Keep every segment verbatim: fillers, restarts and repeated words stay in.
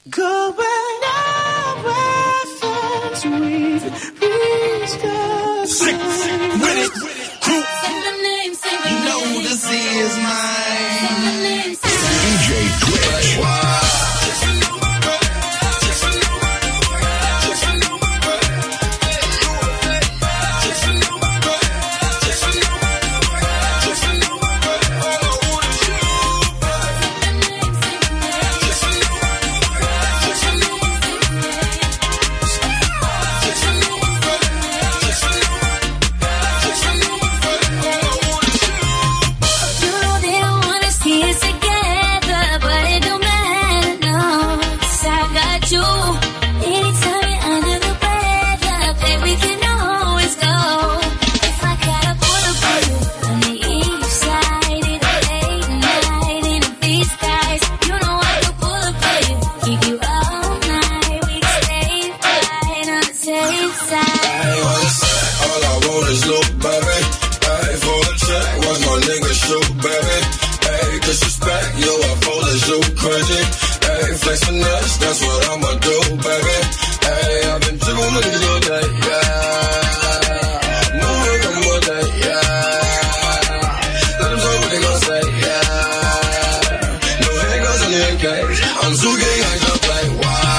Going out where we've reached the sick, sick with it, crew. You know this is mine. D J Twitch. Wow. That's what I'ma do, baby. Hey, I've been too many good days, yeah. No, I'm more day, yeah. Let them say what they gon' say, yeah. No handguns in the A Ks. I'm too gay, I just play, wow.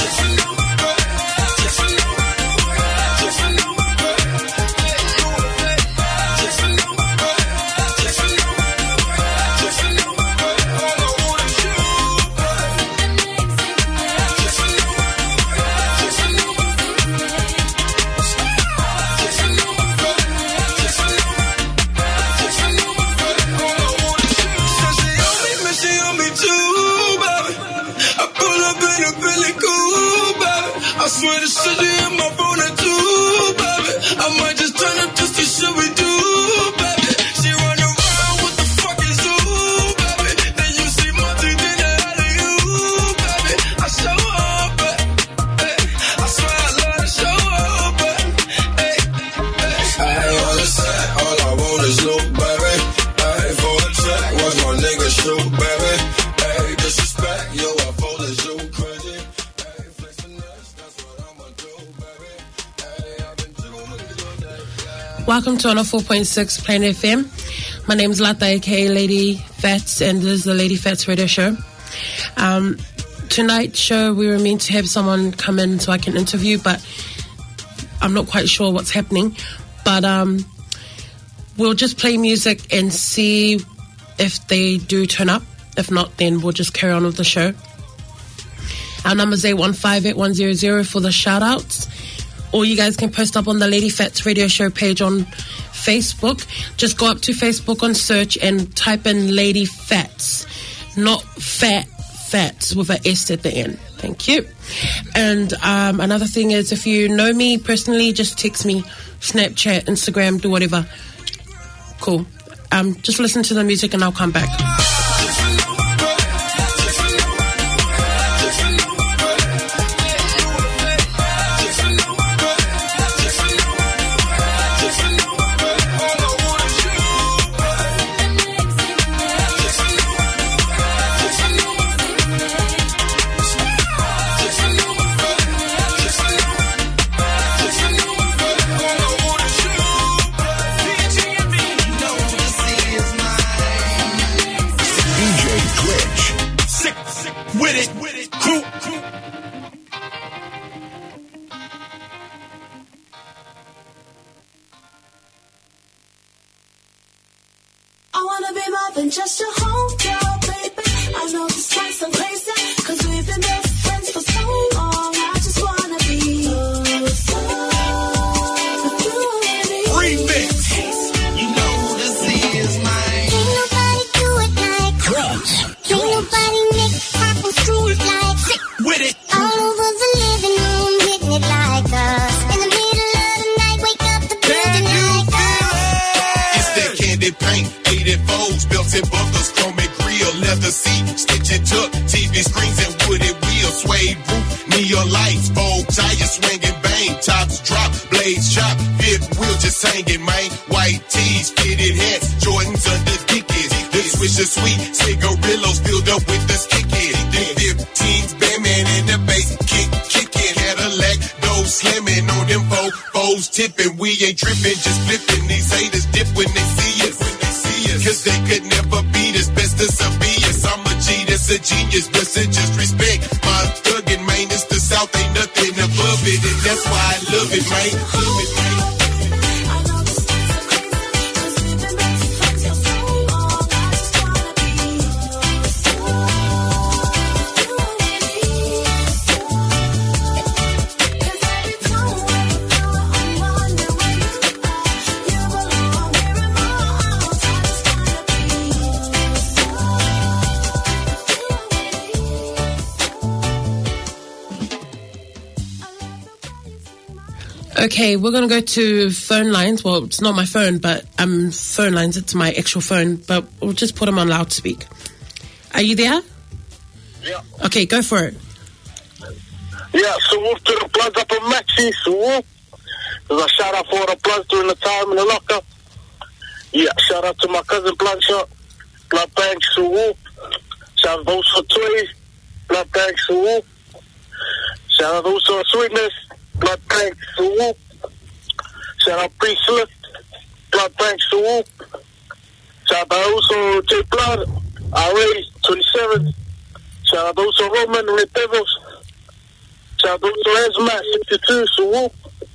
Welcome to one oh four point six Plain F M. My name is Lata, aka Lady Fats, and this is the Lady Fats Radio Show. Um, tonight's show, we were meant to have someone come in so I can interview, but I'm not quite sure what's happening. But um, we'll just play music and see if they do turn up. If not, then we'll just carry on with the show. Our number is eight one five, eight one zero zero for the shout-outs. Or you guys can post up on the Lady Fats Radio Show page on Facebook. Just go up to Facebook on search and type in Lady Fats. Not Fat Fats with an S at the end. Thank you. And um, another thing is, if you know me personally, just text me, Snapchat, Instagram, do whatever. Cool. Um, just listen to the music and I'll come back. Just a homegirl, baby. I know this might sound crazy, cause we've been best friends for so long. I just wanna be closer with you and me. Remix. You know this is mine. Can't nobody do it like Crunch. Can't nobody make happen through it like sick with it. All over the living room, hitting it like us. In the middle of the night, wake up the building like us. It's that candy paint, eighty-fours, belted buckles, chrome grill, leather seat, stitching tuck, T V screens and wooded wheels, suede roof, neon lights, fold tires, swinging bang, tops drop, blades chop, fifth wheel just hanging, man, white tees, fitted hats, Jordans under Dickies, the swisher sweet, cigarillos filled up with the sticky, the fifteens, Batman and tipping. We ain't tripping, just flipping. These haters dip when they see us. Cause they could never beat us. Best to be us. I'm a G, that's a genius. Best to just respect. My thuggin', man, it's the South, ain't nothing above it. And that's why I love it, man. Love it, man. Okay, we're going to go to phone lines. Well, it's not my phone, but um, phone lines. It's my actual phone, but we'll just put them on loudspeak. Are you there? Yeah. Okay, go for it. Yeah, so whoop to the Bloods up in Maxi, so whoop. There's a shout out for the Bloods during the time in the lockup. Yeah, shout out to my cousin Bloodshot, Blood Banks, so whoop. Shout out also to Toy, Blood Banks, so whoop. Shout out also to Sweetness, Blood Banks, so whoop. Shout out Priestless, Blood Banks, so whoop. Shout out also J Blood, R A, twenty-seven. Shout out also Roman, Red Devils. Shout out also Esma, sixty-two, so whoop.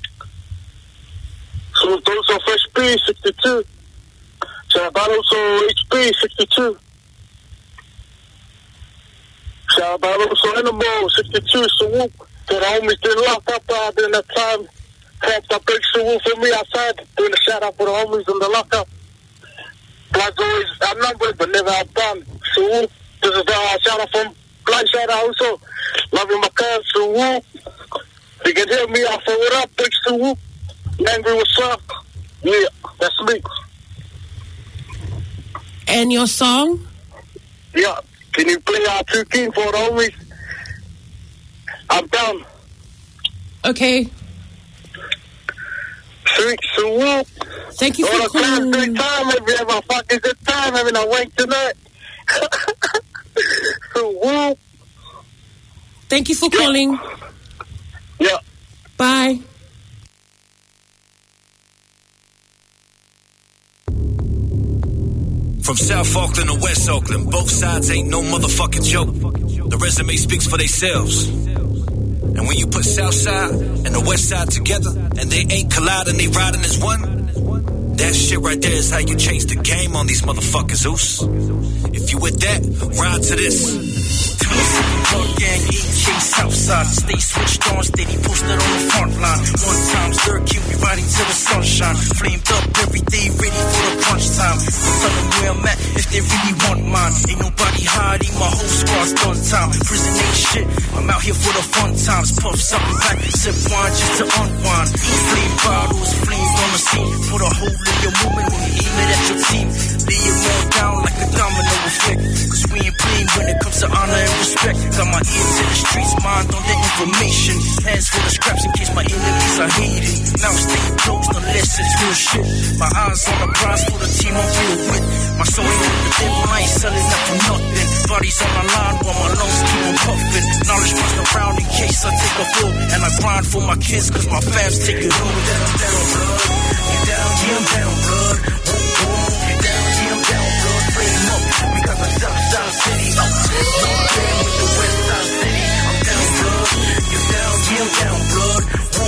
So also Fresh P, sixty-two. Shout out also H P, sixty-two. Shout out also Animal, sixty-two, so whoop. To the homies been locked up uh, during that time. Cracked up big so for me outside. Doing a shout out for the homies in the lockup. Bloods always outnumbered but never outdone. So whoop. This is the shout out from Blood shout out also. Loving my cuz, so whoop. You can hear me off of what up, big so whoop. Angry what's up? Yeah, that's me. And your song? Yeah. Can you play our two king for the homies? I'm down. Okay. Sweet, so whoop. Thank you for All calling. the great time, if you have a fucking good time, having a wank tonight. So whoop. Thank you for calling. Yeah. Bye. From South Auckland to West Auckland, both sides ain't no motherfucking joke. The resume speaks for themselves. And when you put South Side and the West Side together, and they ain't colliding, they riding as one, that shit right there is how you change the game on these motherfuckers, Oos. If you with that, ride to this. Drug gang, E K Southside, stay switched on, steady posted on the front line. One time, third Q, we riding till the sunshine. Flamed up every day, ready for the crunch time. Tell them where I'm at if they really want mine. Ain't nobody hiding, my whole squad's done time. Prison ain't shit, I'm out here for the fun times. Puff something back, sip wine just to unwind. Flame bottles, flames on the scene. Put a hole in your movement when you aim it at your team. Lay it all down like a domino effect. Cause we ain't playing when it comes to honor and respect. Got my ear to the streets, mind on the information. Hands full of scraps in case my enemies are hating. Now stay close unless it's real shit. My eyes on the prize for the team I'm real with. My soul ain't with the devil, I ain't selling that for nothing. Bodies on the line while my lungs keep on puffing. Knowledge runs around in case I take a fall. And I grind for my kids cause my fams take it all. Down, down, blood. You down, yeah, I'm down, blood. You down, yeah, I'm down, blood. Flame up, we got the South Side City. I'm down with the West Side City. I'm down, blood. You down, yeah, I'm down, blood.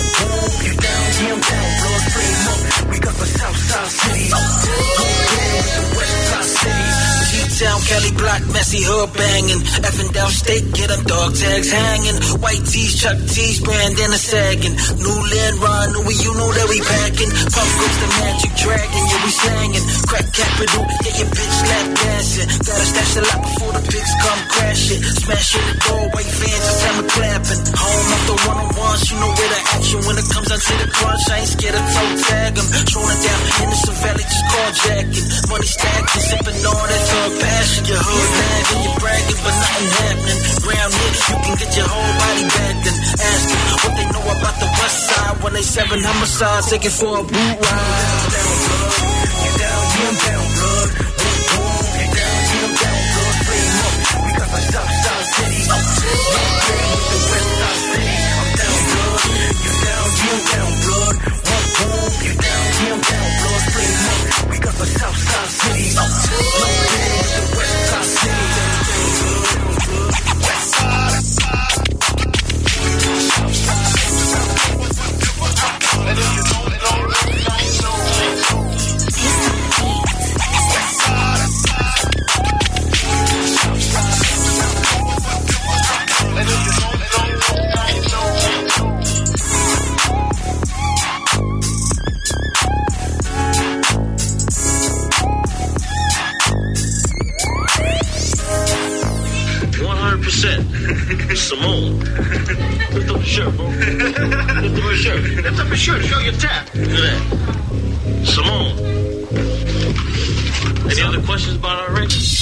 You down, yeah, I'm down, blood. Flame up, we got the South Side City. I'm down with the West Side City. G-Town, Cali Block, messy hood banging. Effing down state, get them dog tags hanging. White tees, Chuck T's, bandana sagging. New land run, we you know that we packing. Pump goes the magic dragon, yeah we slanging. Crack capital, get your bitch lap dancing. Gotta stash a lot before the pigs come crashing. Smash in the door, white fans just hammer clapping. Home up the one-on-ones, you know where the action. When it comes down to the crunch, I ain't scared to toe tag them. Trolling down Henderson Valley, just carjacking. Money stacking, sipping on that thug passion. Your hood nagging, you're bragging, but nothing happening. Round here, you can get your whole body back then. Ask them what they know about the West Side. When they seven homicides, take it for a boot ride. Down, blood. You down, yeah, I'm down, blood. You down, yeah, I'm down, blood. Flame up, we got the South Side City. I'm down with the West Side City. I'm down, blood. You down, yeah, I'm down, blood. on. Lift up the shirt, bro. Lift up your shirt. Lift up your shirt. Show your tap. Look at that. Simone. Any other questions about our race?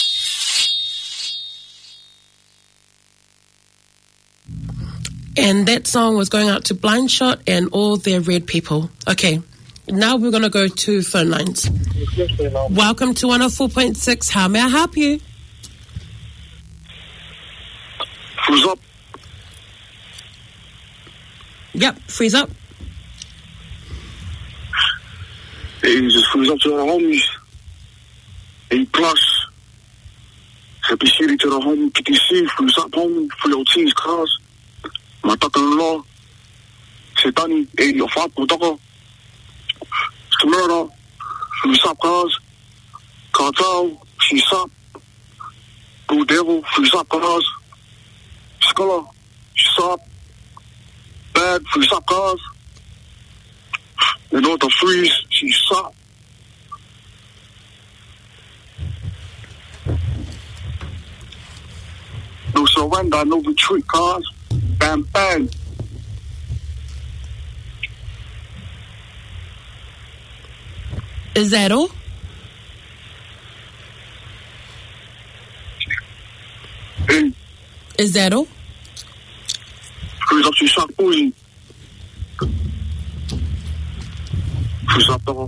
And that song was going out to Blind Shot and all their red people. Okay, now we're going to go to phone lines. Welcome to one oh four point six. How may I help you? Who's up? Yep, freeze up. Hey, just freeze up to the homies. A plus. Happy city to the home. K T C, freeze up home for your team's cars. My daughter-in-law, Setani, eighty or five, Kodaka, Murder, freeze up cars. Cartel, she's up. Blue Devil, freeze up cars. Scholar, she's up. Bad, freeze up cars. You know the freeze, she's up. No surrender, no retreat cars. Bam, bam. Is that all? Hey. Is that all? Freeze up to shock bougie. Freeze up the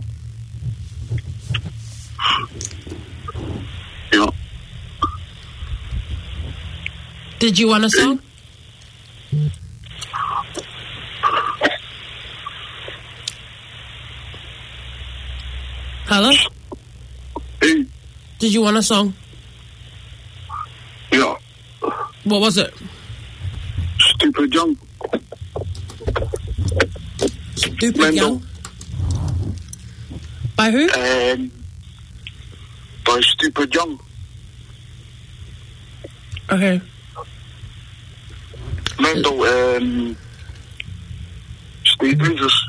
Yeah. Did you want a song? Hello? Hey. Did you want a song? Yeah. What was it? Stupid Young. Stupid Mendo. Young? By who? Um, by Stupid Young. Okay. Mendo, um, Stay Dangerous.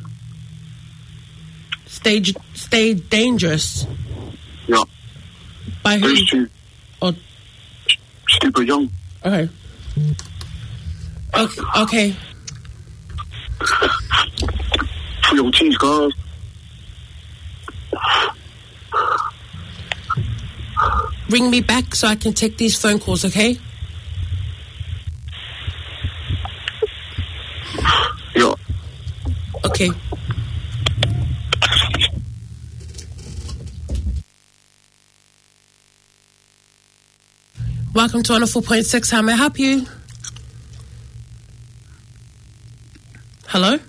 Stay, stay dangerous. Yeah. By who? Those two. Oh. Stupid Young. Okay. Okay. Okay. For your team's cars. Ring me back so I can take these phone calls, okay? Yeah. Okay. Welcome to one oh four point six. How may I help you? Hello?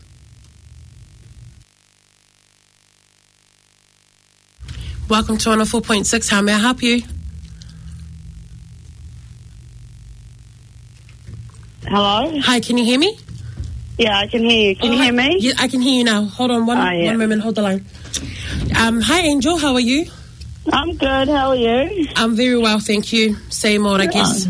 Welcome to one oh four point six. How may I help you? Hello? Hi, can you hear me? Yeah, I can hear you. Can Oh, you hi. hear me? Yeah, I can hear you now. Hold on one, Oh, yeah. one moment. Hold the line. Um, hi, Angel. How are you? I'm good. How are you? I'm very well, thank you. Same old, I guess.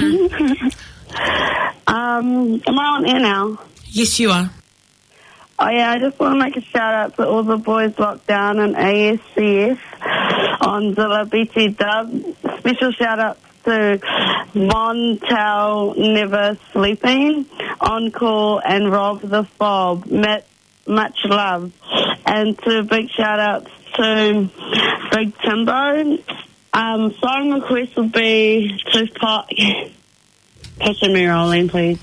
um, am I on air now? Yes, you are. Oh, yeah, I just want to make a shout-out to all the boys locked down in A S C F on Zilla B T Dub. Special shout-out to Montel Never Sleeping, Encore, and Rob the Fob. Matt, much love. And to big shout-outs to Big Timbo. Um, song request would be Tupac. Picture me rolling, please.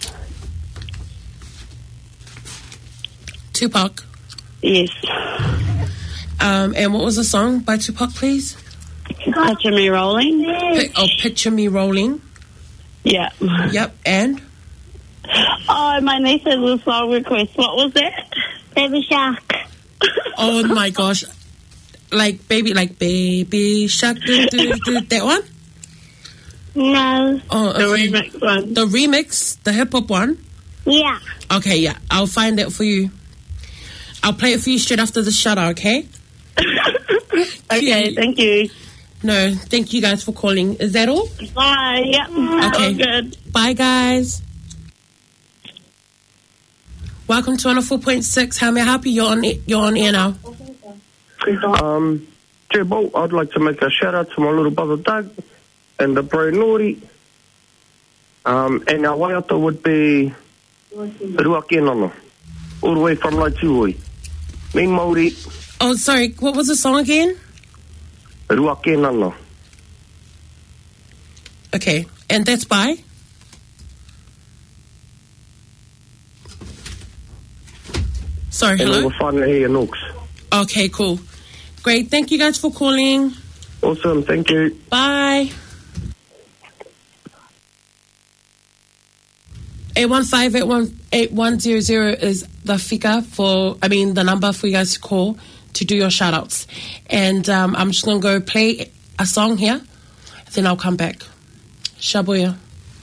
Tupac. Yes. Um, and what was the song by Tupac, please? Picture me rolling. Pi- oh, Picture Me Rolling. Yeah. Yep, and? Oh, my niece has a song request. What was that? Baby Shark. Oh my gosh. Like baby, like Baby Shark, do, do, do, that one? No. Oh, The okay. remix one. The remix, the hip hop one? Yeah. Okay, yeah, I'll find that for you. I'll play it for you straight after the shutter, okay? Okay, thank you. No, thank you guys for calling. Is that all? Bye. Yeah. Okay. All good. Bye, guys. Welcome to one oh four point six. How may I help you? You're on, you're on air now. Um, J-Bo, I'd like to make a shout out to my little brother Doug and the bro Naughty. Um, and our waiata would be Ruakenono, all the way from Laituoi. Me Māori, Oh, sorry. What was the song again? Ruakenono. Okay. And that's by? Sorry, And hello? all the whānau here in Oaks. Okay, cool. Great. Thank you guys for calling. Awesome, thank you. Bye. eight one five, eight one eight one zero zero is the figure for, I mean, the number for you guys to call to do your shout outs. And um, I'm just going to go play a song here, then I'll come back. Shabuya.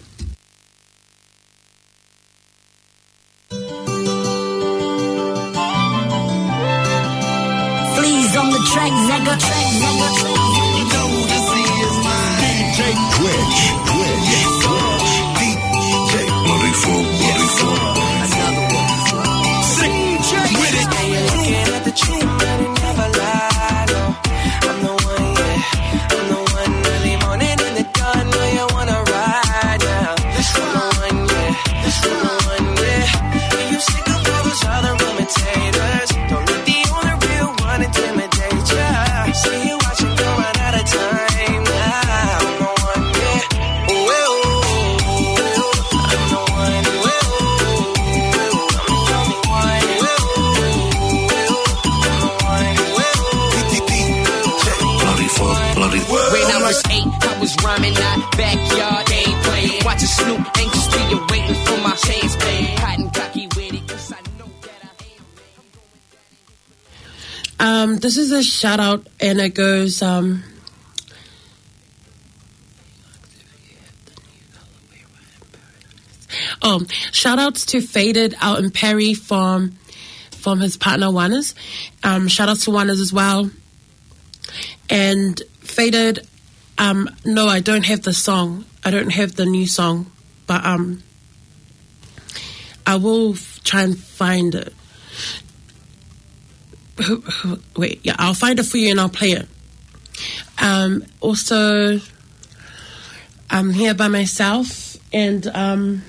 Please on the track, nigga. Track, nigga. You know this is my D J Twitch. Twitch. D J Bloody Four, Bloody Four. Another one. D J with it. Now you're looking at the truth, but it never lied. No, I'm the one, yeah. I'm the one early morning in the dawn. Know you wanna ride, yeah. I'm the one, yeah. I'm the one, yeah. Are you sick of all those other imitators? Don't let the only real one intimidate ya. See you watching, go run out of time now. I'm the one, yeah. Oh, oh, oh, oh. I'm the one, oh, oh, oh. I'm the only one, oh, Bloody Four, Bloody Four. When I was eight, I was rhyming out backyard gameplay. Watching Snoop anxiously waiting for my chance play. Hot and cocky with it, 'cause I know that I am. Um, this is a shout out, and it goes, um, oh, shout outs to Faded out in Perry from, from his partner Wanas. Um, shout outs to Wanas as well. And Faded, um, no, I don't have the song. I don't have the new song, but, um, I will f- try and find it. Wait, yeah, I'll find it for you and I'll play it. Um, also, I'm here by myself, and um,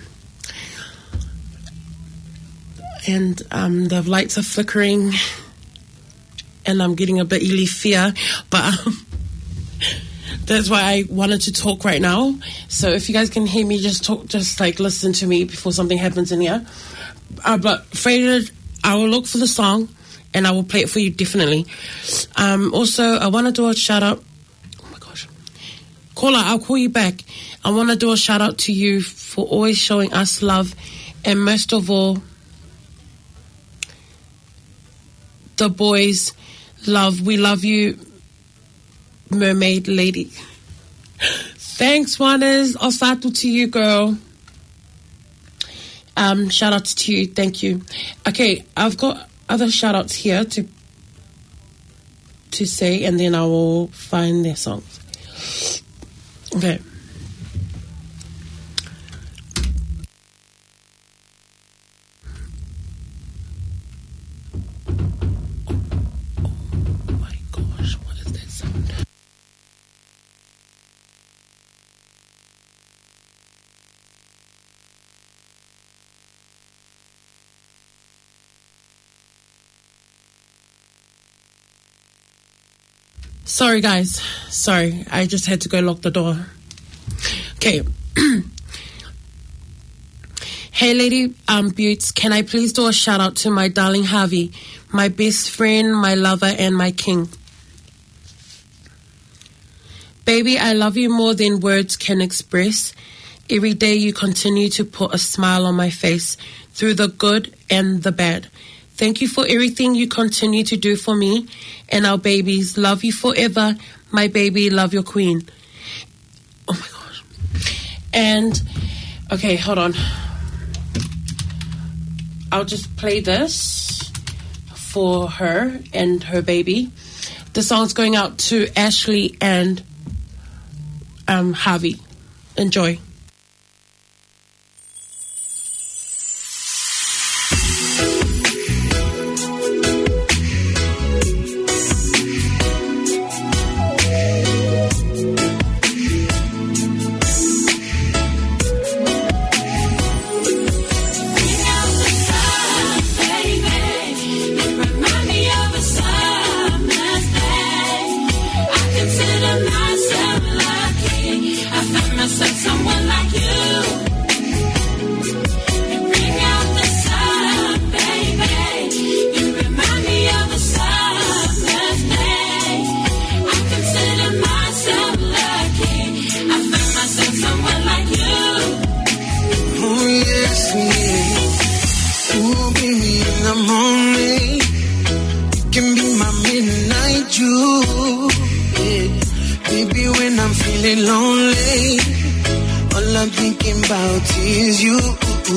and um, the lights are flickering, and I'm getting a bit illy fear, but um, that's why I wanted to talk right now. So if you guys can hear me, just talk, just like listen to me before something happens in here. Uh, but Faded, I will look for the song and I will play it for you definitely. Um, also, I want to do a shout out. Oh my gosh. Caller, I'll call you back. I want to do a shout out to you for always showing us love, and most of all, the boys love. We love you, Mermaid Lady. Thanks, Wanas. Osatu to you, girl. Um, shout outs to you. Thank you. Okay, I've got other shout outs here to to say, and then I will find their songs. Okay. Oh my gosh, what is that sound? Sorry, guys. Sorry. I just had to go lock the door. Okay. Hey, Lady um, Buttes, can I please do a shout out to my darling Harvey, my best friend, my lover, and my king? Baby, I love you more than words can express. Every day you continue to put a smile on my face through the good and the bad. Thank you for everything you continue to do for me and our babies. Love you forever, my baby. Love your queen. Oh my gosh. And, okay, hold on. I'll just play this for her and her baby. The song's going out to Ashley and um, Harvey. Enjoy.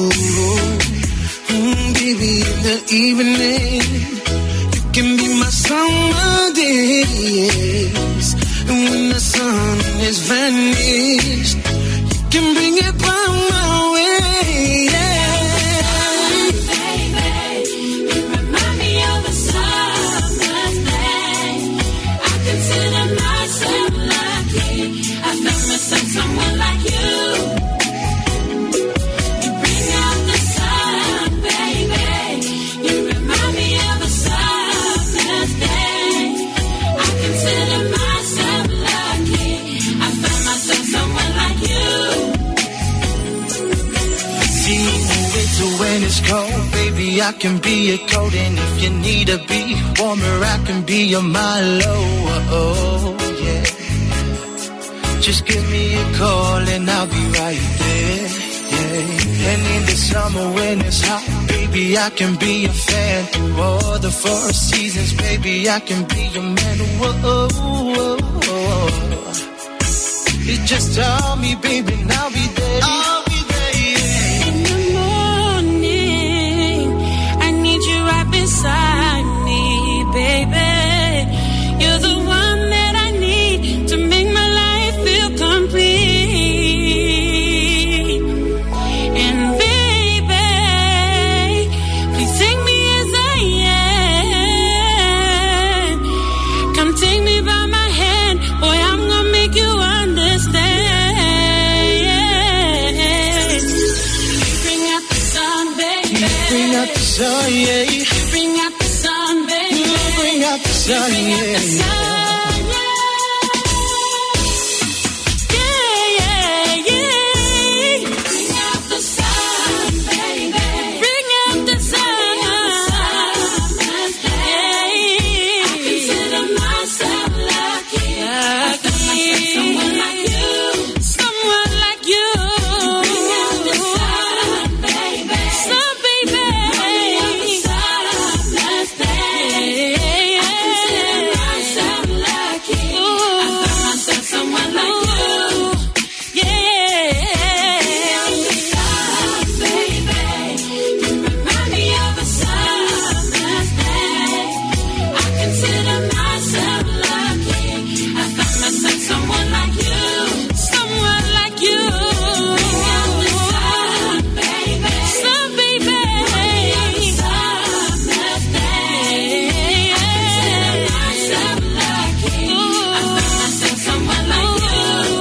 Mm, baby, in the evening, you can be my summer days. And when the sun is vanished, you can bring it by my way. Yeah. Baby, you remind me of a summer's day. I consider myself lucky. I found myself someone like you. You bring out the sun, baby. You remind me of a summer's day. I consider myself lucky. I found myself someone like you. See the winter when it's cold, baby, I can be your coat. And if you need to be warmer, I can be your Milo. Oh, yeah. Just give me a call and I'll be right there. Yeah. And in the summer when it's hot, baby, I can be your fan. Through all the four seasons, baby, I can be your man. Whoa, whoa, whoa. You just tell me, baby, and I'll be there. I'll be there, yeah. In the morning, I need you right beside me, baby. You're the one that I need to make my life feel complete. And baby, please take me as I am. Come take me by my hand, boy, I'm gonna make you understand. Bring out the sun, baby. Bring out the sun, yeah. Bring out the sun, baby. Bring out the sun, Bring out the yeah. sun, yeah, yeah, yeah. Bring out the sun, baby. Bring out the sun, yeah. I consider myself lucky. I found myself someone like you, someone like you. Bring out the sun, baby. Sun, baby. Bring out the sun, yeah. I consider myself lucky. I found myself someone like you. Yeah. The sun, baby. You remind me of a summer's day. I consider myself lucky. I found myself someone like you. Someone like you. Bring out the sun, baby. Sun, baby. Bring out the summer's day. I consider myself lucky. I found myself someone like you.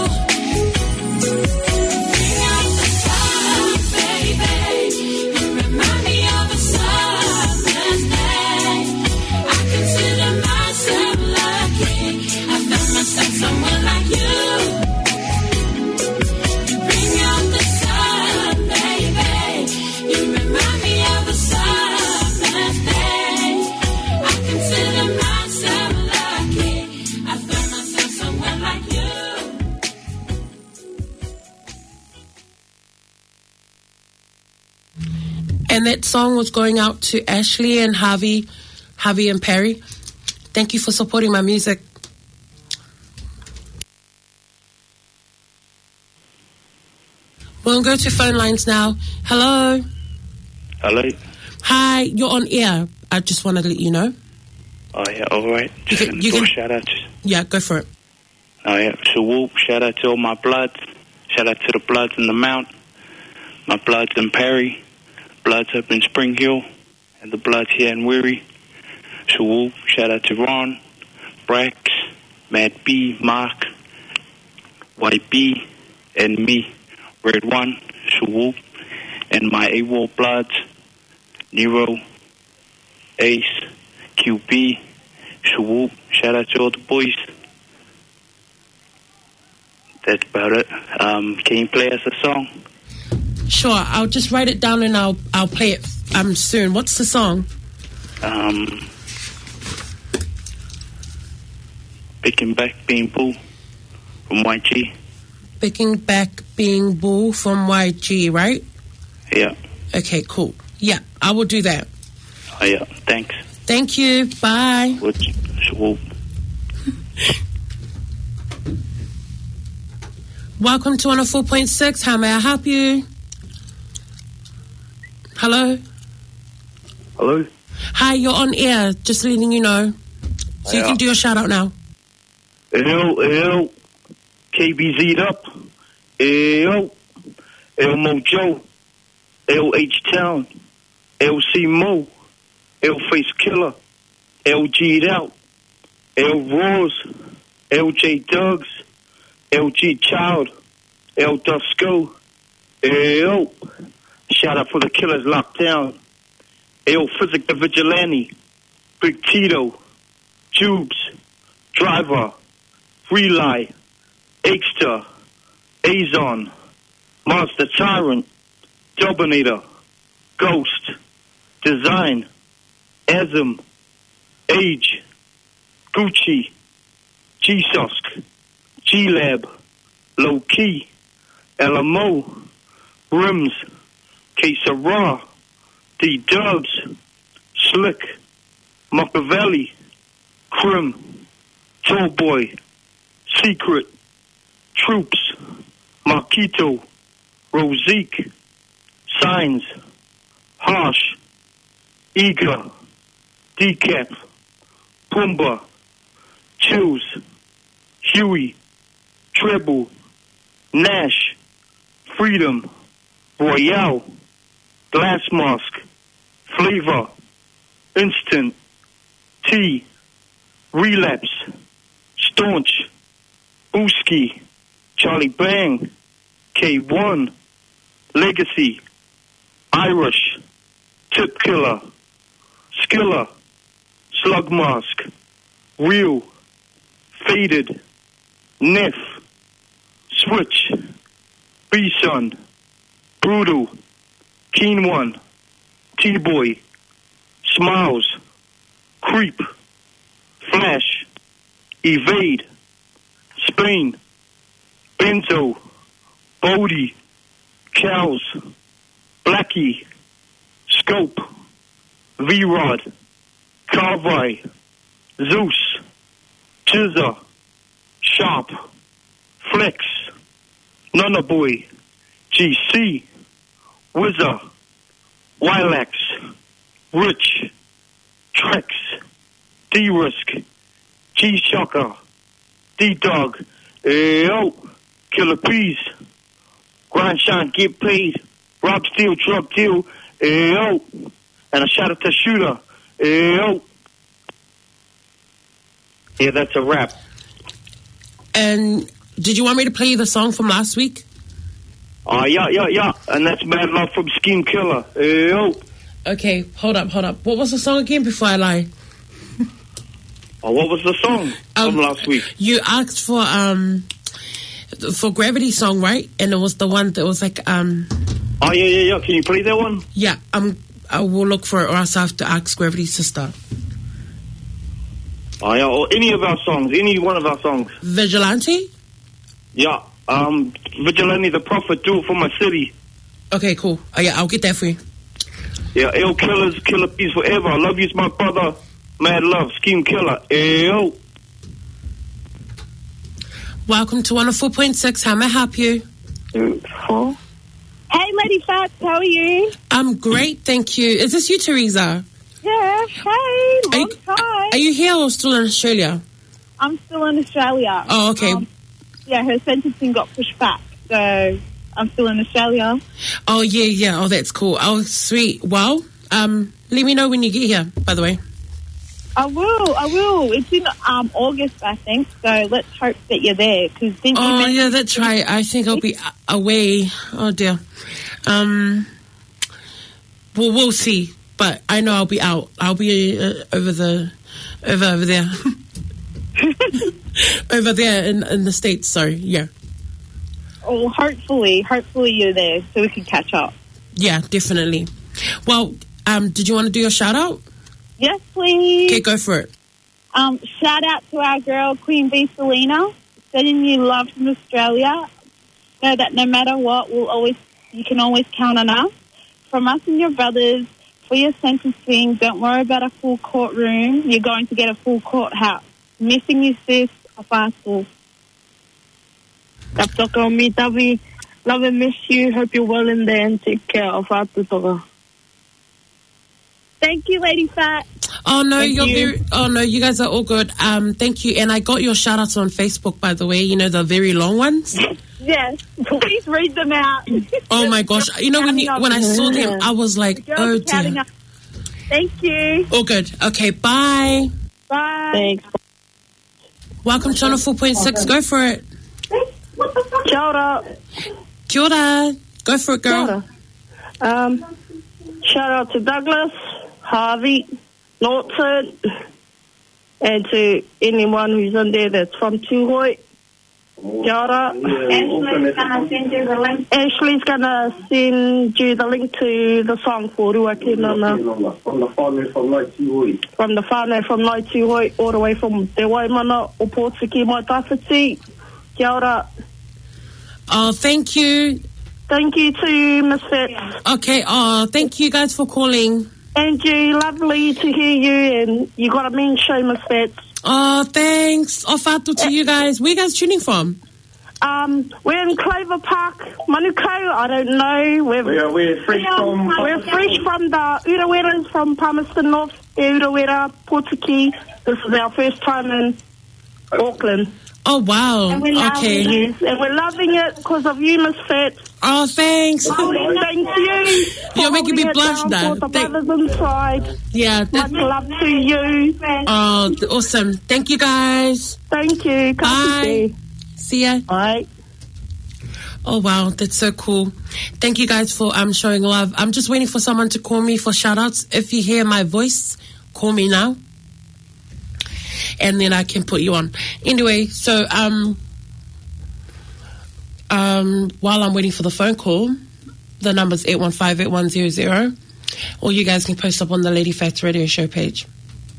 Bring out the sun, baby. You remind me of a summer's day. I consider myself lucky. I found myself someone like you. You bring out the sun, baby. You remind me of a summer's day. I consider myself lucky. I found myself someone like you. And that song was going out to Ashley and Harvey, Harvey and Perry. Thank you for supporting my music. We'll go to phone lines now. Hello. Hello. Hi, you're on air. I just want to let you know. Oh, yeah, all right. Just You can- gonna you do a can- shout out. To, Yeah, go for it. oh, yeah. So, whoop, shout out to all my bloods. Shout out to the bloods in the Mount. My bloods in Perry. Bloods up in Spring Hill. And the bloods here in Weary. So, whoop, shout out to Ron, Brax, Matt B, Mark, White B, and me, Red One, so whoop. And my AWOL bloods, Nero, Ace, Q B, Swoop. Shout out to all the boys. That's about it. Um, can you play us a song? Sure, I'll just write it down and I'll I'll play it um soon. What's the song? Um, Picking Back Being Bull from Y G. Picking Back Being Bull from Y G, right? Yeah. Okay, cool. Yeah, I will do that. Oh, yeah. Thanks. Thank you. Bye. Good. Swoop. Welcome to one oh four point six. How may I help you? Hello? Hello? Hi, you're on air. Just letting you know. So you Yeah. can do your shout out now. L, L, K B Z'd up. L, L Mojo. L H Town. L C Mo. L Face Killer. L G'd out. L Roars. L J Doug's. L G Child. L Dusko. L. Shout out for the killers locked down. L Physic the Vigilante. Big Tito. Jubes. Driver. Relay. Aikster. Azon. Monster Tyrant. Dominator. Ghost. Design. Asm. Age. Gucci. G-Sosk. G-Lab. Low Key. L M O. Rims. K-Sarah. D-Dubs. Slick. Machiavelli. Crim. Tallboy. Secret. Troops. Marquito. Rosique. Signs. Harsh. Eager. Decap. Pumbaa. Chills. Huey. Treble. Nash. Freedom. Royale. Glass Mask. Flavor. Instant. T. Relapse. Staunch. Booski. Charlie Bang. K one. Legacy. Irish. Tip Killer. Skiller. Slug Mask. Real. Faded. Neff. Switch. B-Sun. Brutal. Keen One. T-Boy. Smiles. Creep. Flash. Evade. Spain. Benzo. Bodie. Cows. Blackie. Scope. V-Rod. Carvi. Zeus. Chizza. Sharp. Flex. Nana Boy. G C. Wizard. Wilax. Rich. Trex. D-Risk. G-Shocker. D-Dog. Yo. Killer Peas. Grind Shine, Get Paid. Rob Steele, Drug Deal. Yo. And a shout out to Shooter. Yo. Yeah, that's a wrap. And did you want me to play you the song from last week? Oh, uh, yeah, yeah, yeah. And that's Mad Love from Scheme Killer. Yo. Okay, hold up, hold up. What was the song again before I lie? Oh, what was the song um, from last week? You asked for um for Gravity song, right? And it was the one that was like um. Oh yeah, yeah, yeah. Can you play that one? Yeah, um, I will look for it, or else I have to ask Gravity to start. Oh yeah, or any of our songs, any one of our songs. Vigilante. Yeah, um, Vigilante the Prophet, do it for my city. Okay, cool. Oh, yeah, I'll get that for you. Yeah, L Killers, Killer Peace Forever. I love you's my brother. Mad Love, Scheme Killer. Yo. Welcome to one oh four point six. How may I help you? Four. Hey, Lady Fats, how are you? I'm great, thank you. Is this you, Teresa? Yeah, hey, long are you, time. Are you here or still in Australia? I'm still in Australia. Oh, okay. Um, yeah, her sentencing got pushed back, so I'm still in Australia. Oh, yeah, yeah. Oh, that's cool. Oh, sweet. Well, um, let me know when you get here, by the way. I will, I will. It's in um, August, I think, so let's hope that you're there. Cause oh, yeah, that's right. I think I'll be away. Oh, dear. Um, well, we'll see. But I know I'll be out. I'll be uh, over the, over over there, over there in, in the States. Sorry, yeah. Oh, hopefully, hopefully you're there so we can catch up. Yeah, definitely. Well, um, did you want to do your shout out? Yes, please. Okay, go for it. Um, shout out to our girl Queen Bee Selena, sending you love from Australia. Know that no matter what, we'll always you can always count on us. From us and your brothers. For your sentencing, don't worry about a full courtroom. You're going to get a full courthouse. Missing you, sis. Afasto. Kaptoka Mitavi. Love and miss you. Hope you're well in there and take care of Atutoka. Thank you, Lady Fat. Oh no, Thank you're you. very. Oh no, you guys are all good. Um, thank you, and I got your shout outs on Facebook, by the way. You know the very long ones. Yes, please read them out. Oh my gosh! You know when you, when I saw them, I was like, Girls oh are counting dear. up. Thank you. All good. Okay, bye. Bye. Thanks. Welcome to Channel four point six. Go for it. Kia ora. Kia ora. Go for it, girl. Kia ora. Um, shout out to Douglas, Harvey, Norton, and to anyone who's in there that's from Tūhoi. Kia ora. Ashley's gonna send you the link. Ashley's gonna send you the link to the song for Ruakinana. From the whānau from Nai Tūhoi. From the whānau from Nai Tūhoi, all the way from Te Waimana o Pōtiki mai tawhiti. Kia ora. Oh, thank you. Thank you to Miss Fitz. Okay. Oh, thank you guys for calling. Angie, lovely to hear you, and you got a mean show, Miss Fitz. Oh, thanks. Oh, fatu to you guys. Where you guys tuning from? Um, we're in Clover Park, Manukau. I don't know. We're, We're, we're fresh from... we're fresh from the Uraweras from Palmerston North, the Urawera, Pōtiki. This is our first time in Auckland. Oh, wow. And we're Okay. loving it. And we're loving it because of you, Miss Fitz. Oh, thanks. Thank you. You're making me Holding it blush down now. for the Thank- brothers inside. Yeah. Much love to you. Oh, th- awesome. Thank you, guys. Thank you. Bye. See ya. Bye. Oh, wow. That's so cool. Thank you guys for um showing love. I'm just waiting for someone to call me for shout-outs. If you hear my voice, call me now. And then I can put you on. Anyway, so um, um, while I'm waiting for the phone call, the number's eight one five, eight one zero zero. Or you guys can post up on the Lady Facts Radio Show page.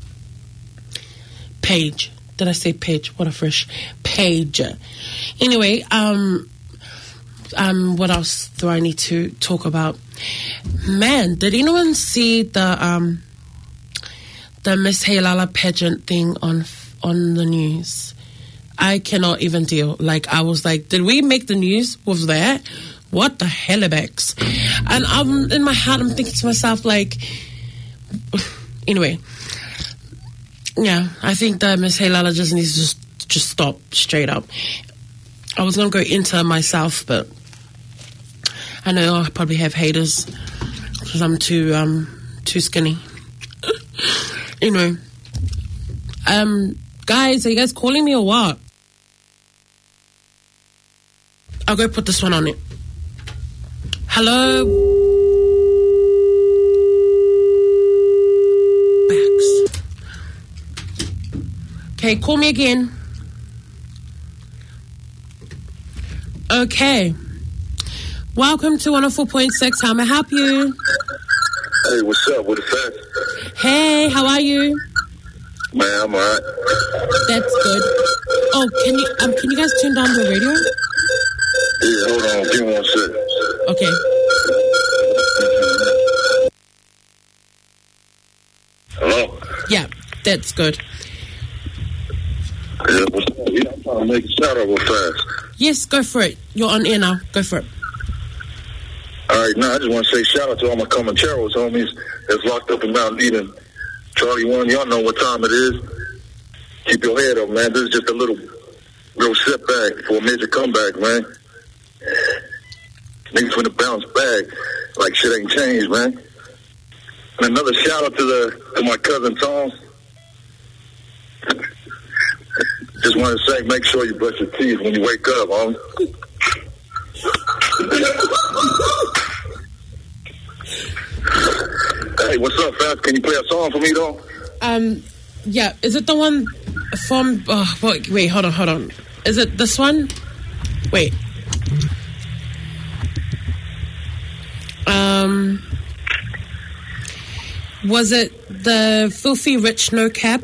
Page. Did I say page? What a fresh page. Anyway, um, um, what else do I need to talk about? Man, did anyone see the um, the Miss Heilala pageant thing on on the news? I cannot even deal. Like, I was like, did we make the news with that? What the hellabacks? And I'm in my heart, I'm thinking to myself, like, anyway, yeah, I think that Miss Heilala just needs to just, just stop straight up. I was going to go into myself, but I know I probably have haters because I'm too, um, too skinny. Anyway, um, guys, are you guys calling me or what? I'll go put this one on it. Hello? Backs. Okay, call me again. Okay. Welcome to one oh four point six. How may I help you? Hey, what's up? What the fact? Hey, how are you? Man, I'm alright. That's good. Oh, can you um can you guys turn down the radio? Yeah, hold on. Give me one sec. Okay. Hello? Yeah, that's good. Yeah, what's up? Yeah, I'm trying to make a shout out real fast. Yes, go for it. You're on air now. Go for it. All right, now I just want to say shout out to all my Comancheros homies that's locked up in Mount Eden. Charlie One, y'all know what time it is. Keep your head up, man. This is just a little, little setback for a major comeback, man. Niggas finna bounce back like shit ain't changed, man. And another shout out to the to my cousin Tom. Just want to say, make sure you brush your teeth when you wake up, homie. Hey, what's up, Fast? Can you play a song for me, though? Um, yeah. Is it the one from? Oh, wait, wait, hold on, hold on. Is it this one? Wait. Um, was it the Filthy Rich No Cap?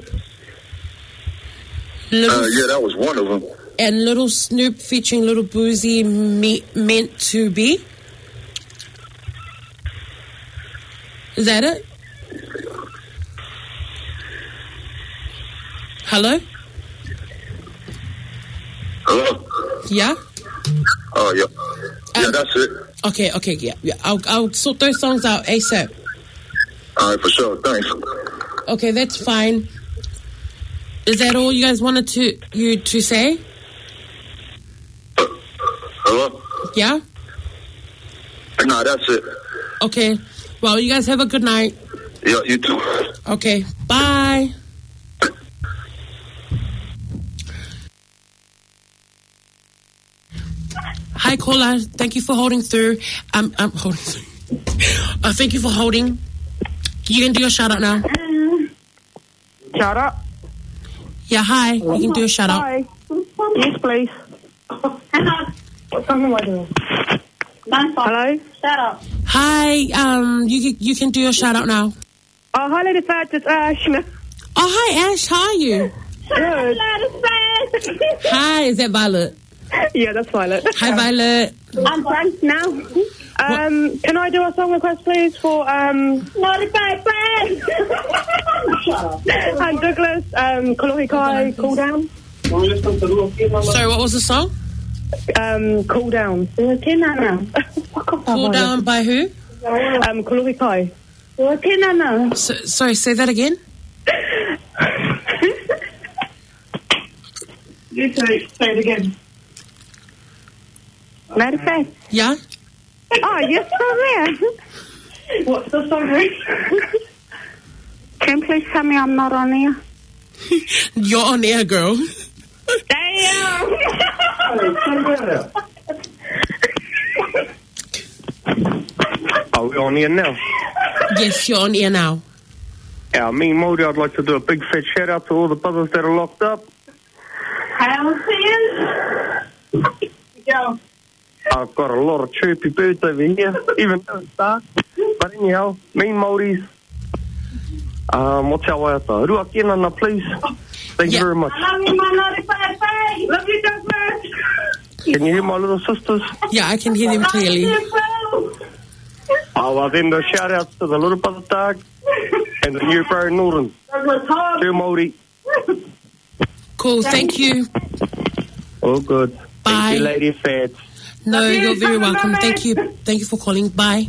Little, Uh, yeah, that was one of them. and Little Snoop featuring Little Boozy, me, Meant to Be. Is that it? Hello? Hello? Yeah? Oh, yeah. Yeah, Um, that's it. Okay, okay, yeah, yeah. I'll, I'll sort those songs out ASAP. All right, for sure. Thanks. Okay, that's fine. Is that all you guys wanted to you to say? Hello? Yeah? No, that's it. Okay. Well, you guys have a good night. Yeah, you too. Okay. Bye. Hi, caller. Thank you for holding through. I'm, I'm holding through. Uh, thank you for holding. You can do your shout out now. Shout out? Yeah, hi. You can do a shout out. Hi. Yes, please. What song am I doing? Hello? Shout out. Hi. Um, you can- you can do your shout out now. Oh, hi, Lady Fat. It's Ash. Oh, hi, Ash. How are you? Good. Hi. Is that Violet? Yeah, that's Violet. Hi, Violet. I'm Frank now. Um, can I do a song request, please, for um? Naughty Bad Friend. And Douglas, um, Kalohi Kai, Cool Down. Sorry, what was the song? Um, Cool Down. Cool Down by who? Um, Kalohi Kai. So, sorry, say that again. You say, say it again. Naughty Bad. Yeah. Oh, yes, I'm there. What's the song? Can you please tell me I'm not on air? You're on air, girl. Damn! Are we on here now? Yes, you're on air now. Yeah, me and Modi, I'd like to do a big fat shout out to all the brothers that are locked up. Go. I've got a lot of chirpy birds over here, even though it's dark. But anyhow, me and Māoris, um, what's our waiata? Rua kinana, please. Thank you very much. I love you, my naughty bad friend. Love you, Douglas. Can you hear my little sisters? Yeah, I can hear them clearly. Oh, well, then the shout outs to the little brother Doug and the new bro Norton. Two Māori. Cool, thank you. All good. Bye. Thank you, Lady Fats. No, you're very welcome. Thank you. Thank you for calling. Bye.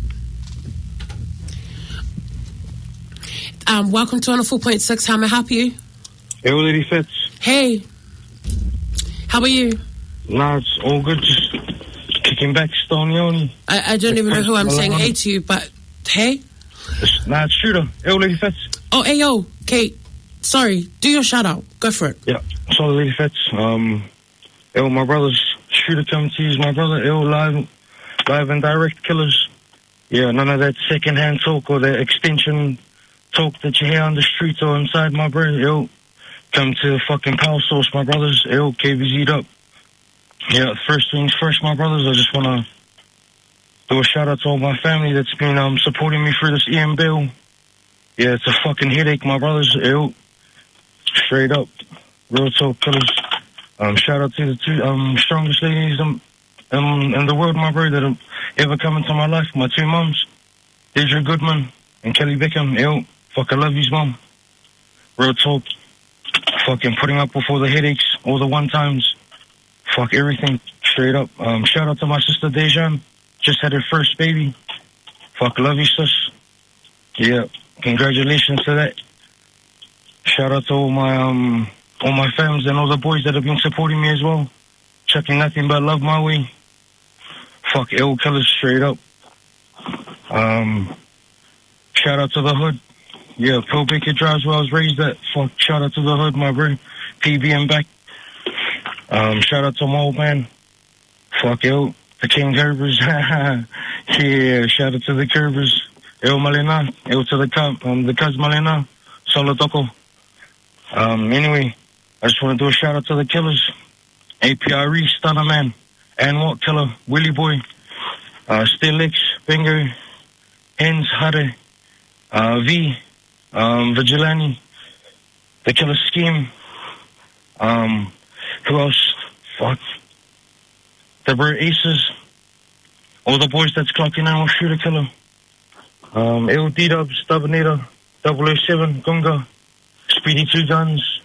Um, welcome to one oh four point six. How may I help you? Hey, Lady Fats. Hey. How are you? Nah, it's all good. Just kicking back, Stonioni. I, I don't even know who I'm saying hey to, but hey? It's, nah, it's Shooter. Hey, Lady Fats. Oh, hey, yo. Kate. Sorry. Do your shout out. Go for it. Yeah. Sorry, Lady Fats. Um, yo, my brother's Shooter coming to use my brother. Yo, live, live and direct killers. Yeah, none of that second-hand talk or that extension talk that you hear on the streets or inside my brother. Yo, come to the fucking power source, my brothers. Yo, K B Z'd up. Yeah, first things first, my brothers. I just want to do a shout-out to all my family that's been um supporting me through this E M bill. Yeah, it's a fucking headache, my brothers. Yo, straight up. Real talk killers. Um, shout out to the two um strongest ladies um, um in the world, my brother, that have ever come into my life. My two mums, Deidre Goodman and Kelly Beckham. Yo, fuck, I love you, mom. Real talk. Fucking putting up with all the headaches, all the one times. Fuck everything, straight up. Um, shout out to my sister Dejan. Just had her first baby. Fuck, love you, sis. Yeah, congratulations to that. Shout out to all my um. all my fans and all the boys that have been supporting me as well. Chucking nothing but love my way. Fuck ill killers straight up. Um, shout out to the hood. Yeah, Pearl Baker Drive's where I was raised at. Fuck, shout out to the hood, my bro. P B and back. Um, shout out to my old man. Fuck ill. The King Curbers. Yeah, shout out to the Curbers. Ill Malena. Ill to the Cup. Um, the Cuz Malena. Solo Toko. Um, anyway, I just want to do a shout out to the killers. A P R E, Stunner Man, and What Killer, Willie Boy, uh, Stilix, Bingo, Hens, Hade, uh, V, um, Vigilante, The Killer Scheme, um, who else? Fuck. The Bro Aces, all the boys that's clocking in with Shooter Killer, um, L D Dubs, Stubbornator, double oh seven, Gunga, Speedy Two Guns,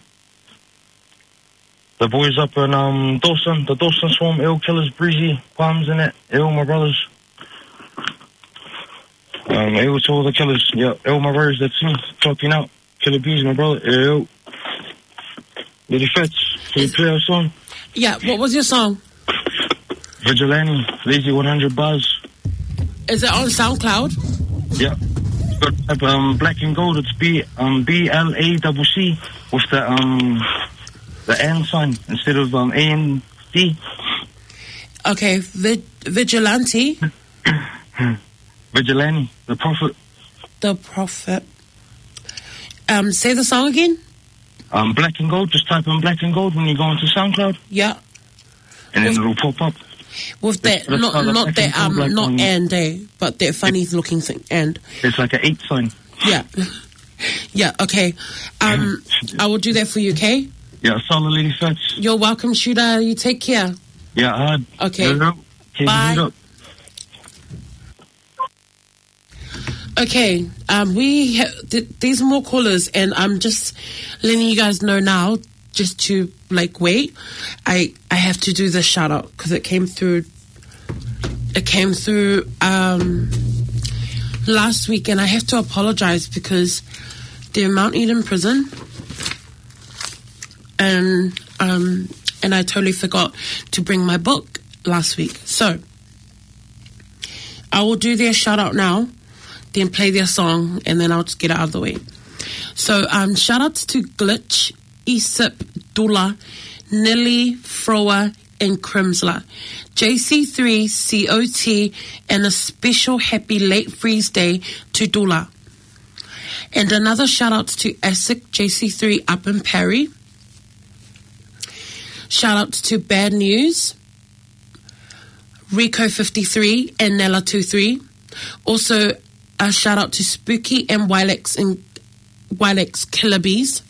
the boys up in um Dawson, the Dawson Swarm, Ill Killers, Breezy, Palms and that, Ill, my brothers. Um, L to all the killers. Yeah, L my brothers, that's me. Talking out. Killer Bees, my brother. L. Lady Fats. Can you play our song? Yeah, what was your song? Vigilante. Lazy one hundred bars. Is it on SoundCloud? Yeah. Got um, Black and Gold. It's B um B L A double C with the um the N sign instead of um A N D. Okay, vi- Vigilante. Vigilante, the prophet. The prophet. Um, say the song again. Um, Black and Gold. Just type in Black and Gold when you go into SoundCloud. Yeah. And then it'll pop up. With that, Let's not start the not Black that and Gold, um like not on- and eh, but that funny looking thing and. It's like an eight sign. Yeah. Yeah. Okay. Um, I will do that for you. Okay. Yeah, solid Lady Fats. You're welcome, Shooter. You take care. Yeah, hard. Okay. Hello. Okay, Bye. hello. Okay, um, we ha- th- these are more callers, and I'm just letting you guys know now, just to like wait. I I have to do the shout out because it came through. It came through um, last week, and I have to apologize because they're Mount Eden prison, and um, and I totally forgot to bring my book last week. So I will do their shout out now. Then play their song, and then I'll just get it out of the way. So, um, shout outs to Glitch, Isip, Dula, Nelly, Froa, and Crimsler. J C three, C O T, and a special happy late freeze day to Dula. And another shout out to Asic, J C three, up in Perry. Shout outs to Bad News, Rico fifty-three, and Nella twenty-three. Also, a shout out to Spooky and Wilex and Wilex Killer Bees.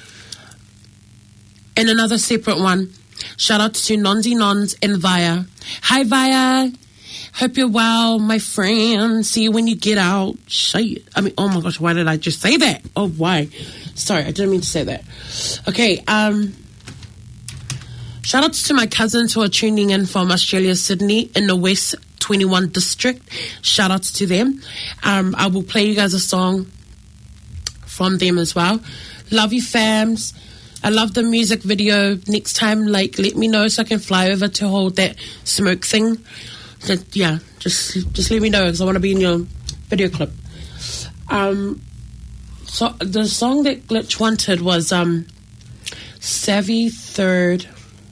And another separate one. Shout out to Nonzi Nons and Via. Hi Via. Hope you're well, my friend. See you when you get out. Shit. I mean, oh my gosh, why did I just say that? Oh, why? Sorry, I didn't mean to say that. Okay, um, shout outs to my cousins who are tuning in from Australia, Sydney, in the West twenty-one district. Shout outs to them. Um, I will play you guys a song from them as well. Love you, fams. I love the music video. Next time, like, let me know so I can fly over to hold that smoke thing. That, yeah, just just let me know because I want to be in your video clip. Um, so the song that Glitch wanted was um, Savvy Third.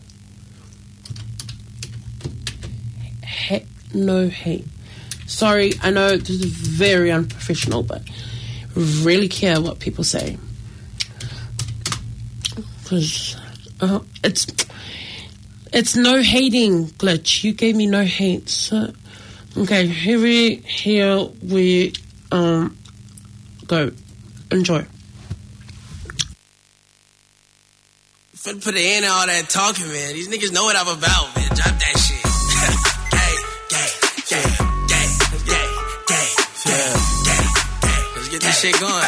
He- no hate. Sorry, I know this is very unprofessional, but really care what people say. Because uh, it's it's no hating, Glitch. You gave me no hate. So, okay, here we here we um go. Enjoy. Finna put an end to all that talking, man. These niggas know what I'm about, man. Drop that shit. Gang, gang, gang, gang, gang, gang, gang, gang, gang. Let's get this shit going.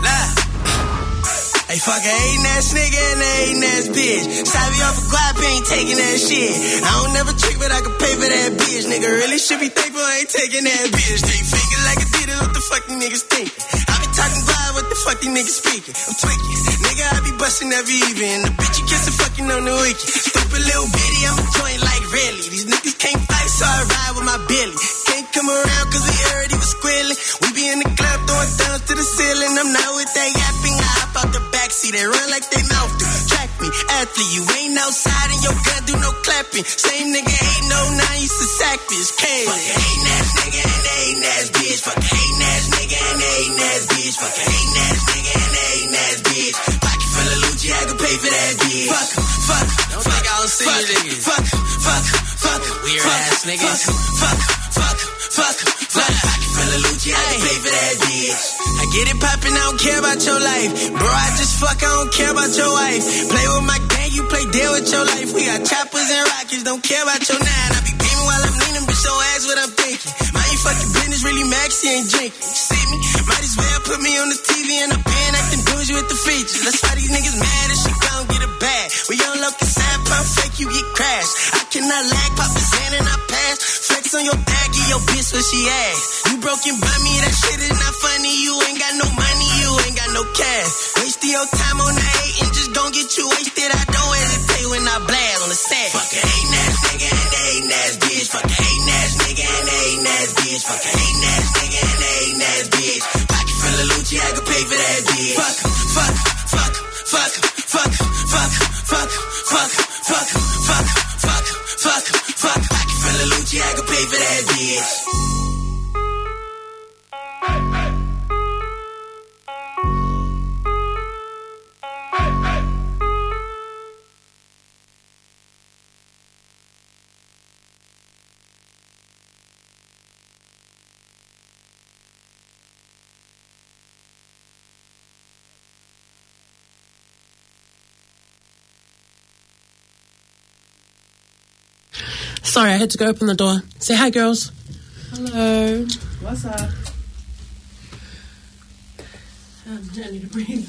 Hey, fuck a hating ass nigga and a hating ass bitch. Savvy off a guap, ain't taking that shit. I don't never trick, but I can pay for that bitch. Nigga really should be thankful I ain't taking that bitch. Three fingers like a Adidas, what the fuck these niggas think? I be talking vibe, what the fuck these niggas speaking? I'm tweaking. Nigga, I be busting every evening. The bitch you kissing fucking on the weekend. Stupid little bitty, I'm a joint like really. These niggas can't fight, so I ride with my Billy. Can't come around cause we heard he was squilling. We be in the club throwing thumbs to the ceiling. I'm not with that yapping, I hop out the backseat. They run like they mouth to track me. Athlete, you ain't outside and your gun do no clapping. Same nigga ain't no nine, used to sack this. K. Fuck a hating ass nigga and a hating ass bitch. Fuck a hating ass nigga and a hating ass bitch. Fuck a hating ass nigga and a hating ass bitch. Pocket full of Lucci, I can pay for that bitch. Fuck, fuck, don't fuck, I don't see you niggas. Fuck, fuck, fuck, weird fuck, ass niggas. Fuck, fuck, fuck, fuck, fuck. Pocket full of Lucci, I can pay for that bitch. I get it poppin', I don't care about your life. Bro, I just fuck, I don't care about your wife. Play with my gang, you play deal with your life. We got choppers and rockets, don't care about your nine. I be beaming while I'm leaning, bitch, don't ask what I'm thinking. My ain't fucking business, really maxi ain't drinking. You see me? Might as well put me on the T V and I'm been acting bougie with the features. That's why these niggas mad and she gon' get a bag. We on low, the sand pump fake, you get crashed. I cannot lag, pop the sand and I pass. Flex racks on your back, give your bitch what she asked. You broken by me, that shit is not funny. You ain't got no money, you ain't got no cash. Wasting your time on the hate and just gon' get you wasted. I don't hesitate when I blast on the set. Fuck a hating ass nigga and a hating ass bitch. Fuck a hating ass nigga and a hating ass bitch. Fuck a hating ass nigga and a hating ass bitch. Pocket full of Lucci, I could pay for that bitch. Fuck, fuck, fuck, fuck, fuck, fuck, fuck, fuck, fuck, fuck, fuck, fuck, fuck. Pocket full of Lucci, I could pay for that bitch. Sorry, I had to go open the door. Say hi, girls. Hello. What's up? Um, I need to breathe.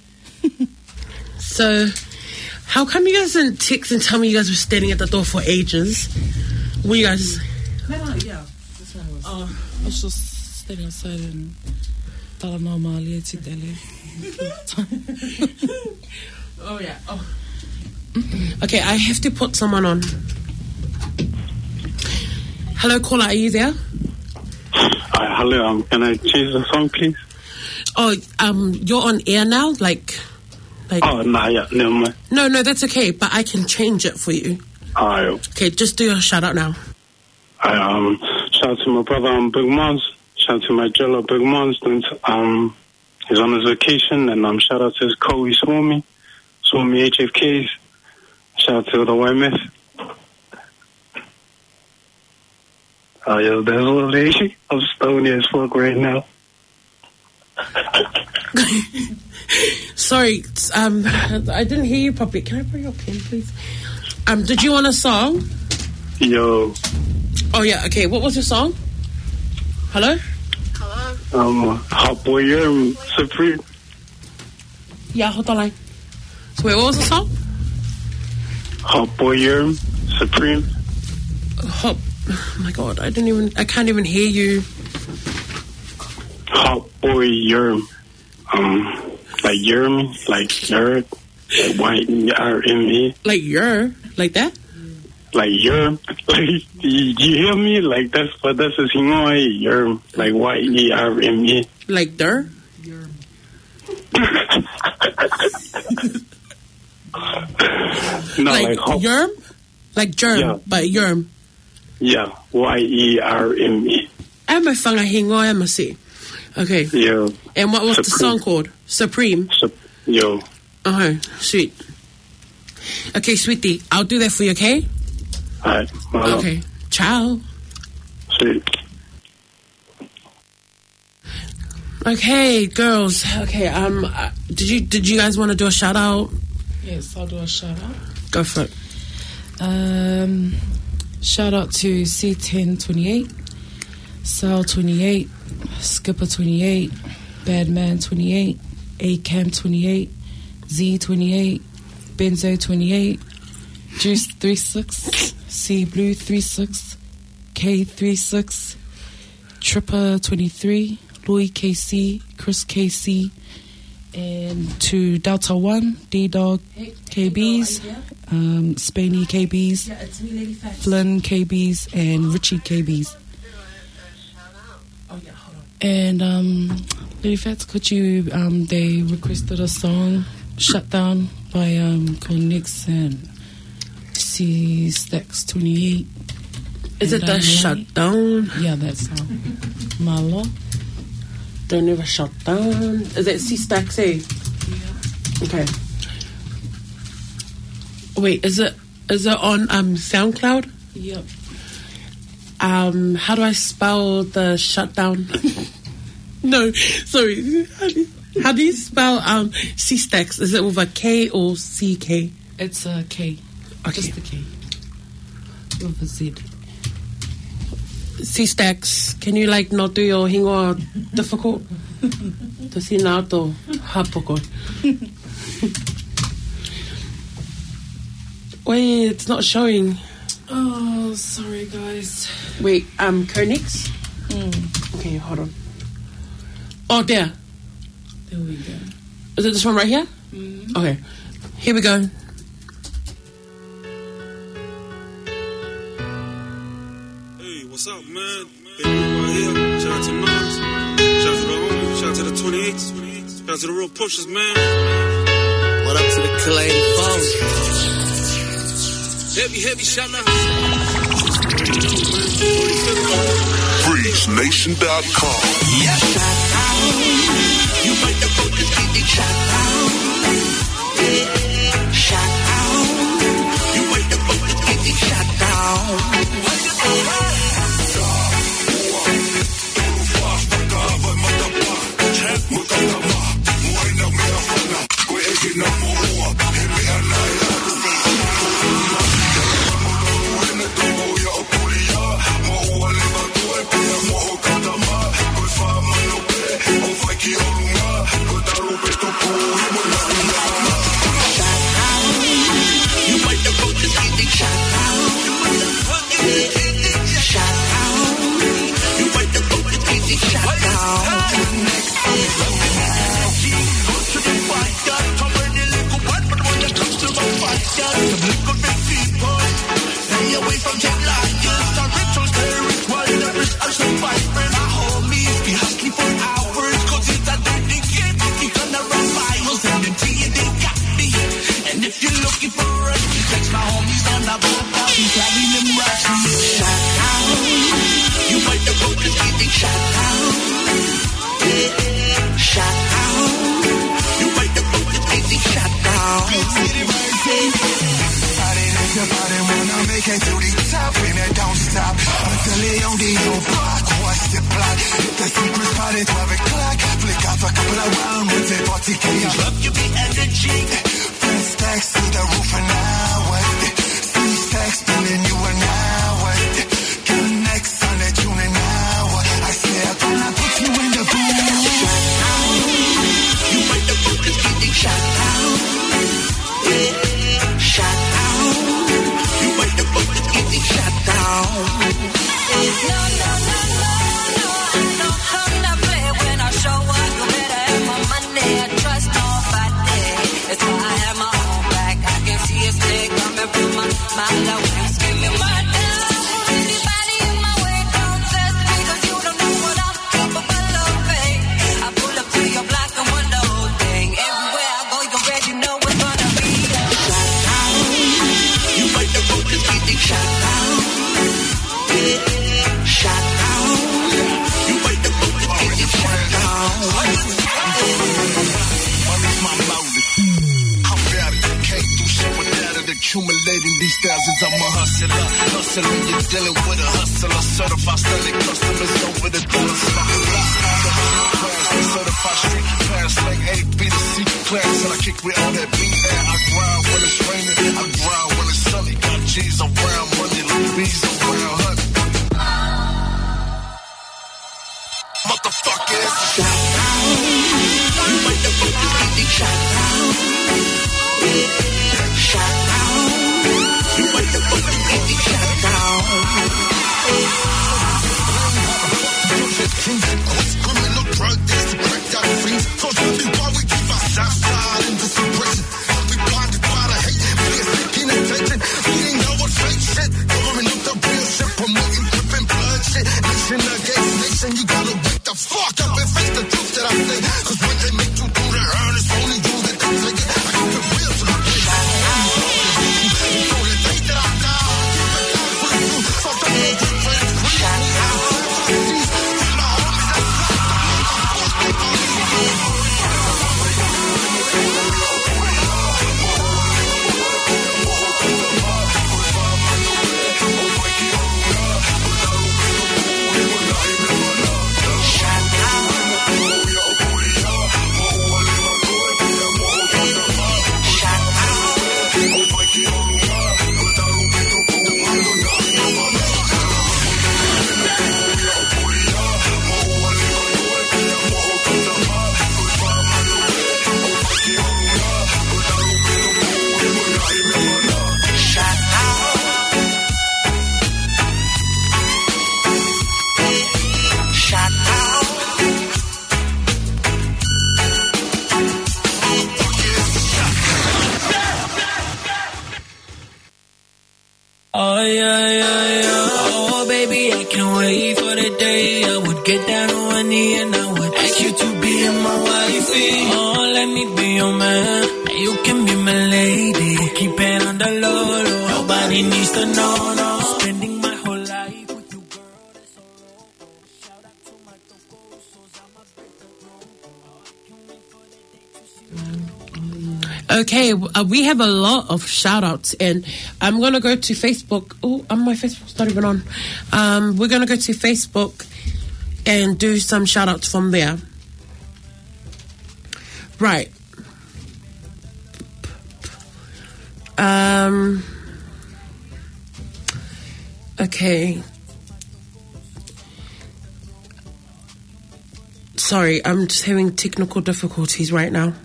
So, how come you guys didn't text and tell me you guys were standing at the door for ages? Were you guys... No, no, yeah. That's what I was. Oh, I was just standing outside and thought I'm normal. Oh, yeah. Oh. Okay, I have to put someone on. Hello, caller, are you there? Uh, hello, um, can I change the song, please? Oh, um, you're on air now? Like, like... Oh, nah, yeah, never mind. No, no, that's okay, but I can change it for you. Alright. Okay, just do your shout out now. I, um, shout out to my brother, um, Big Mons. Shout out to my jello, Big Mons. Um, he's on his vacation, and, um, shout out to his Kobe Swami, Swami H F Ks. Shout out to the Y M F. Oh, yo, that's lovely. I'm stoned as fuck right now. Sorry, um, I didn't hear you properly. Can I bring your pen, please? Um, did you want a song? Yo. Oh, yeah, okay. What was your song? Hello? Um, Hot Boy Yerm, Supreme. Yeah, hold on line. So wait, what was the song? Hot Boy Yerm, Supreme. Hot. Oh my god, I didn't even. I can't even hear you. Hot Boy Yerm. Um, like Yerm, like Yerm, like Y E R M E. Like Yer, like that? Like Yerm, like you, you hear me? Like that's what that's a thing. Yerm, like Y E R M E. Like der? No, like, like hot. Yerm? Like germ, Yeah. but Yerm. Yeah, Y E R M E. I'm a whangahingo, I'm a see. Okay. Yeah. And what was the Supreme. song called? Supreme. Sup- Yo. Uh-huh. Sweet. Okay, sweetie. I'll do that for you, okay? Alright. Well, Okay. Ciao. Sweet. Okay, girls. Okay, um, uh, did you did you guys want to do a shout out? Yes, I'll do a shout out. Go for it. Um, shout out to C ten twenty-eight, Sal twenty-eight, Skipper twenty-eight, Badman twenty-eight, A-Cam twenty-eight, Z twenty-eight, Benzo twenty-eight, Juice thirty-six, C Blue thirty-six, K thirty-six, Tripper twenty-three, Louis K C, Chris K C, and to Delta One, D-Dog K Bs, um, Spainy K Bs, Yeah, it's me, Lady Fat. Flynn K Bs, and Richie K Bs. Oh, yeah, hold on. And um, Lady Fats, could you? Um, they requested a song, "Shut Down" by um, Connix and C Stacks twenty-eight. Is it the Shut Down? Yeah, that song. Malo. Don't ever shut down. Is it C Stacks A? Yeah. Okay. Wait, is it is it on um SoundCloud? Yep. Um, how do I spell the shutdown? No, sorry. How do, how do you spell um C Stacks? Is it with a K or C K? It's a K. Okay. Just a K. With a Z. C Stacks, can you like not do your hingo difficult? To see now to hapoko. Wait, it's not showing. Oh, sorry, guys. Wait, um, Koenigs? Mm. Okay, hold on. Oh, there. There we go. Is it this one right here? Mm. Okay. Here we go. Hey, what's up, man? Big Blue right here. Shout out to Nas. Shout out to the homies. Shout out to the twenty-eights. Shout out to the real pushers, man. What up to the Clay phone? Heavy, heavy, shout out. Freeze Nation dot com. Yeah, shout out. You might have put this beat, shout out. Yeah, shout out. You might have put this beat, shout out. Accumulating these thousands, I'm a hustler. Hustling, you're dealing with a hustler. Certified selling customers over the dollar stock. Certified street class like A, B to C class. And I kick with all that beat there. I grind when it's raining. I grind when it's sunny. Got G's around money, like B's around honey. Motherfuckers. Shout out. You might have put this beat, shout out. Shout out. You might have put this beat, shout out. Criminal drug dealers to crack down fiends. So tell me why we keep our Southside in disintegration. We blinded by the hate, we are seeking attention. We ain't know what fake shit. Covering up the real shit, promoting dripping blood shit. Nation against nation, you gotta wake the fuck up and face the truth that I say. Cause when they make you do the earn, it's only you that Oh yeah, yeah, yeah. Oh baby, I can't wait for the day I would get down on one knee and I would ask you to be my wifey. Oh, let me be your man, and you can be my lady. Keep it on the low, low. Nobody needs to know, no. Spending my whole life with you, girl. That's so low. Shout out to my tocosos, I'ma break the Okay, uh, we have a lot of shout outs, and I'm going to go to Facebook. Oh, um, my Facebook's not even on. Um, we're going to go to Facebook and do some shout outs from there. Right. Um, okay. Sorry, I'm just having technical difficulties right now.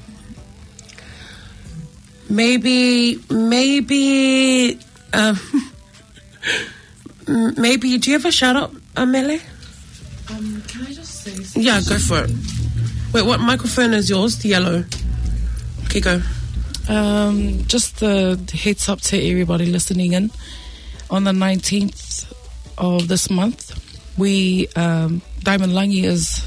Maybe, maybe, um, maybe, do you have a shout out, Amele? Um, can I just say something? Yeah, go for it. Wait, what microphone is yours? The yellow. Okay, go. Um, just a heads up to everybody listening in. On the nineteenth of this month, we, um, Diamond Langi is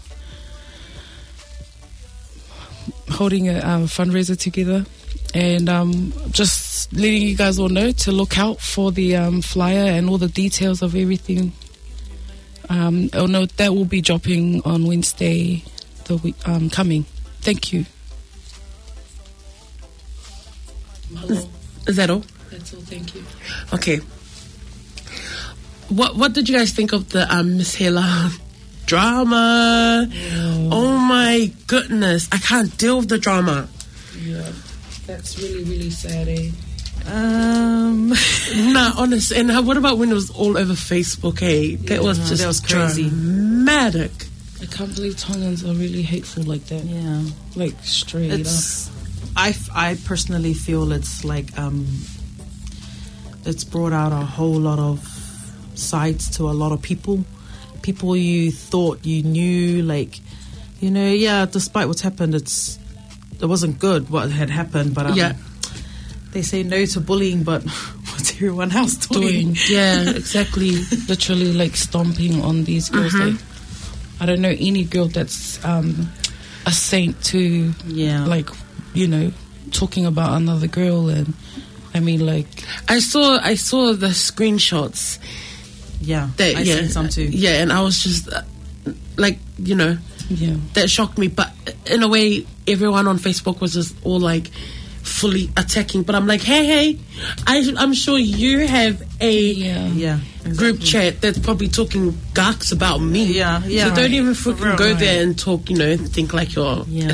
holding a um, fundraiser together. And um, just letting you guys all know to look out for the um, flyer and all the details of everything. Um, oh no, that will be dropping on Wednesday, the week um, coming. Thank you. Is, is that all? That's all. Thank you. Okay. What What did you guys think of the um, Miss Hela drama? Oh. Oh my goodness, I can't deal with the drama. Yeah. That's really, really sad, eh? Um, nah, honest. And how, what about when it was all over Facebook, eh? That Yeah, was just that was crazy. dramatic. I can't believe Tongans are really hateful like that. Yeah. Like, straight It's, up. I, f- I personally feel it's like, um, it's brought out a whole lot of sides to a lot of people. People you thought you knew, like, you know, yeah, despite what's happened, it's, it wasn't good what had happened, but um, Yeah. they say no to bullying, but what's everyone else doing? Doing. Yeah, exactly. Literally, like, stomping on these girls. Mhm. Like, I don't know any girl that's um, a saint to, yeah, like, you know, talking about another girl. And I mean, like, I saw I saw the screenshots. Yeah, that, I yeah, seen some too. Yeah, and I was just uh, like, you know, yeah, that shocked me. But in a way, everyone on Facebook was just all like fully attacking. But I'm like, hey, hey, I, I'm sure you have a yeah, yeah group chat that's probably talking gawks about me. Yeah, yeah. So don't even For freaking real, go right. there and talk, you know, think like you're Yeah.